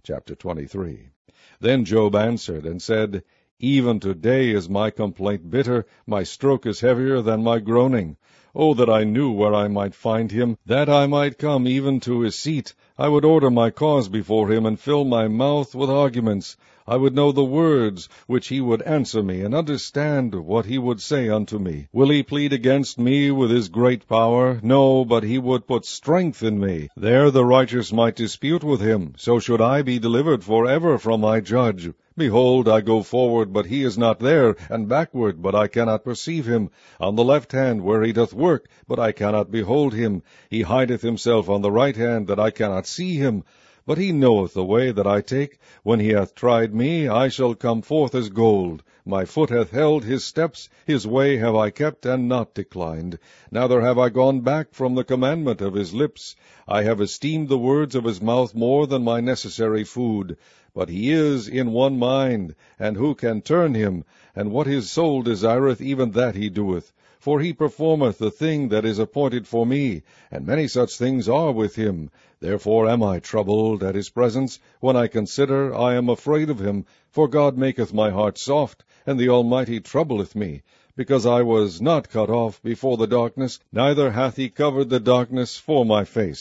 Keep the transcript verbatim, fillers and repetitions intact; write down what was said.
Chapter twenty-three. Then Job answered and said, Even today is my complaint bitter, my stroke is heavier than my groaning. Oh, that I knew where I might find him, that I might come even to his seat. I would order my cause before him, and fill my mouth with arguments. I would know the words which he would answer me, and understand what he would say unto me. Will he plead against me with his great power? No, but he would put strength in me. There the righteous might dispute with him. So should I be delivered forever from my judge. Behold, I go forward, but he is not there, and backward, but I cannot perceive him. On the left hand, where he doth work, but I cannot behold him. He hideth himself on the right hand, that I cannot see him. But he knoweth the way that I take. When he hath tried me, I shall come forth as gold. My foot hath held his steps, his way have I kept, and not declined. Neither have I gone back from the commandment of his lips. I have esteemed the words of his mouth more than my necessary food. But he is in one mind, and who can turn him? And what his soul desireth, even that he doeth. For he performeth the thing that is appointed for me, and many such things are with him. Therefore am I troubled at his presence. When I consider, I am afraid of him. For God maketh my heart soft, and the Almighty troubleth me. Because I was not cut off before the darkness, neither hath he covered the darkness for my face.